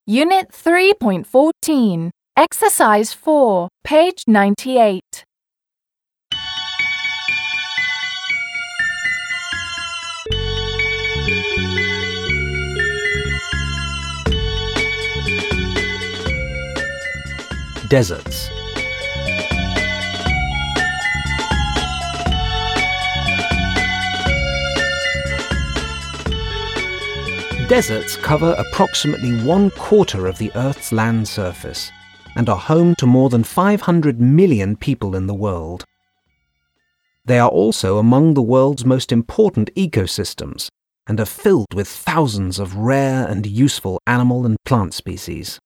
Unit 3.14, Exercise 4, page 98. Deserts. Deserts cover approximately 1/4 of the Earth's land surface and are home to more than 500 million people in the world. They are also among the world's most important ecosystems and are filled with thousands of rare and useful animal and plant species.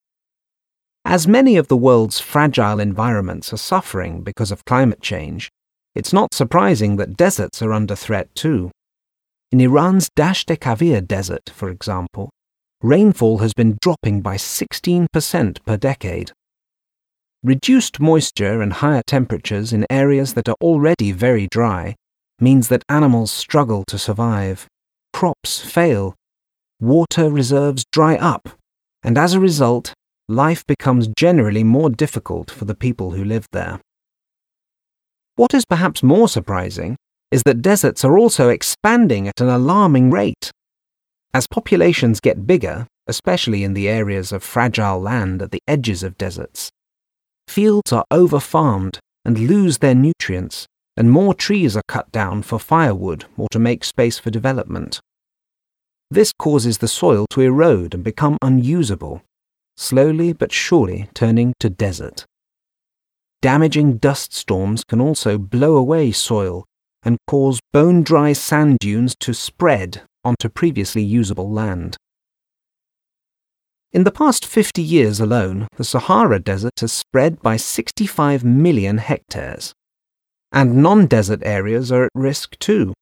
As many of the world's fragile environments are suffering because of climate change, it's not surprising that deserts are under threat too. In Iran's Dasht-e-Kavir desert, for example, rainfall has been dropping by 16% per decade. Reduced moisture and higher temperatures in areas that are already very dry means that animals struggle to survive, crops fail, water reserves dry up, and as a result, life becomes generally more difficult for the people who live there. What is perhaps more surprising is that deserts are also expanding at an alarming rate. As populations get bigger, especially in the areas of fragile land at the edges of deserts, fields are over-farmed and lose their nutrients, and more trees are cut down for firewood or to make space for development. This causes the soil to erode and become unusable, slowly but surely turning to desert. Damaging dust storms can also blow away soil and cause bone-dry sand dunes to spread onto previously usable land. In the past 50 years alone, the Sahara Desert has spread by 65 million hectares. And non-desert areas are at risk too.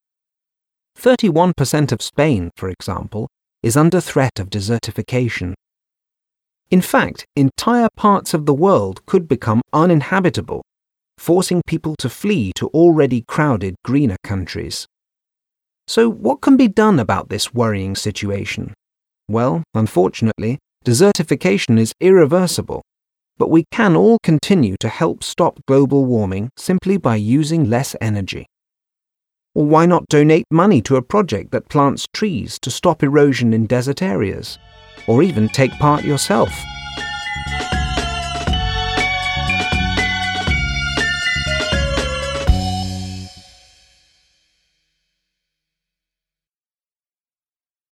31% of Spain, for example, is under threat of desertification. In fact, entire parts of the world could become uninhabitable, forcing people to flee to already crowded greener countries. So what can be done about this worrying situation? Well, unfortunately, desertification is irreversible, but we can all continue to help stop global warming simply by using less energy. Or why not donate money to a project that plants trees to stop erosion in desert areas? Or even take part yourself.